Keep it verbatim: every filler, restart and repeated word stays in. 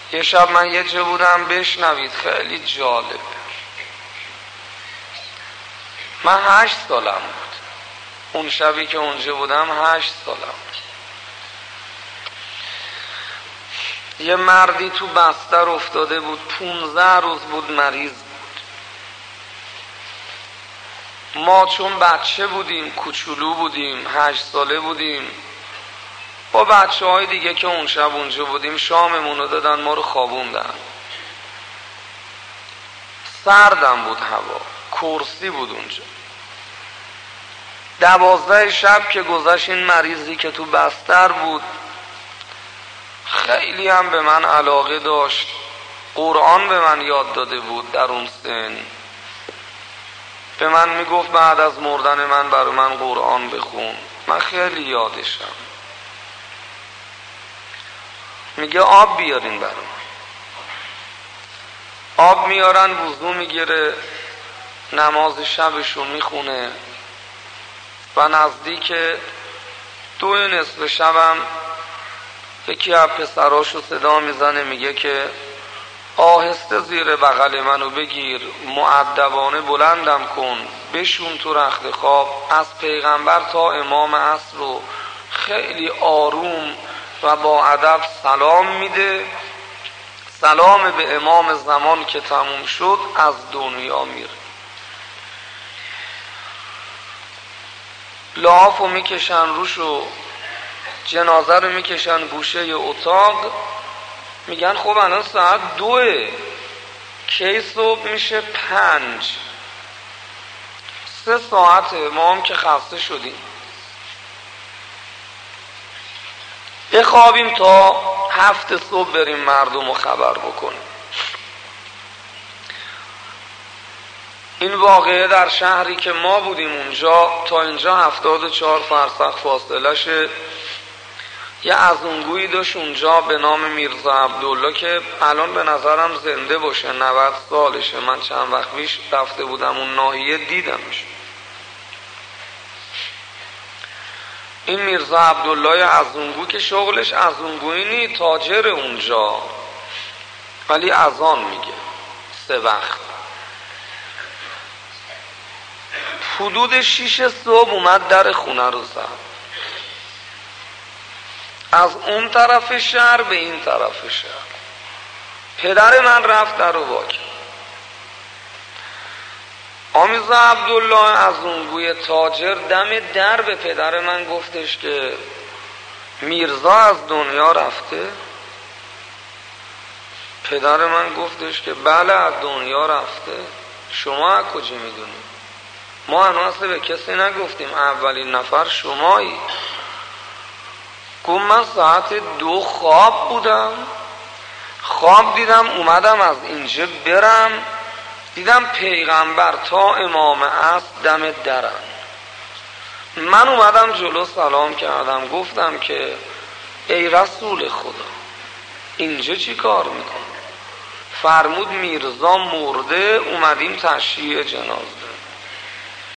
یه شب من یه جا بودم، بشنوید خیلی جالبه. من هشت سالم بود اون شبی که اونجا بودم، هشت سالم بود. یه مردی تو بستر افتاده بود، پونزده روز بود مریض بود. ما چون بچه بودیم، کوچولو بودیم، هشت ساله بودیم، با بچه های دیگه که اون شب اونجا بودیم شاممون رو دادن، ما رو خوابوندن. سردم بود هوا، کرسی بود اونجا. دوازده شب که گذشت، این مریضی که تو بستر بود خیلی هم به من علاقه داشت، قرآن به من یاد داده بود. در اون سن به من میگفت بعد از مردن من برای من قرآن بخون. من خیلی یادشم. میگه آب بیارین برای من. آب میارن، وضو میگیره، نماز شبشو میخونه و نزدیک دو نصف شبم یکی از پسراشو صدا میزنه، میگه که آهسته زیر بغل منو بگیر، مؤدبانه بلندم کن، بشون تو رخت خواب. از پیغمبر تا امام عصر رو خیلی آروم و با ادب سلام میده. سلام به امام زمان که تموم شد از دنیا میره. لحافو میکشن روشو، جنازه رو میکشن گوشه اتاق. میگن خب الان ساعت دوه، کی صبح میشه؟ پنج. سه ساعته، ما هم که خسته شدیم. بخوابیم تا هفت صبح بریم مردم رو خبر بکنیم. این واقعه در شهری که ما بودیم اونجا، تا اینجا هفتاد و چهار فرسخ فاصله شه. یه ازونگویی داشت اونجا به نام میرزا عبدالله که الان به نظرم زنده باشه، نود سالشه. من چند وقت پیش رفته بودم اون ناحیه، دیدمش. این میرزا عبدالله ازونگو که شغلش ازونگویی نی، تاجر اونجا، ولی اذان میگه سه وقت. حدود شیش صبح اومد در خونه رو زد، از اون طرف شهر به این طرف شهر. پدر من رفت در رو واکن. آمیزا عبدالله از اونگوی تاجر دم در به پدر من گفتش که میرزا از دنیا رفته. پدر من گفتش که بله از دنیا رفته. شما از کجا میدونید؟ ما هنوز به کسی نگفتیم، اولین نفر شمایی. گفت من ساعت دو خواب بودم، خواب دیدم اومدم از اینجا برم، دیدم پیغمبر تا امام عصر دم درن. من اومدم جلو سلام کردم، گفتم که ای رسول خدا اینجا چی کار میکن؟ فرمود میرزا مرده، اومدیم تشییع جنازه.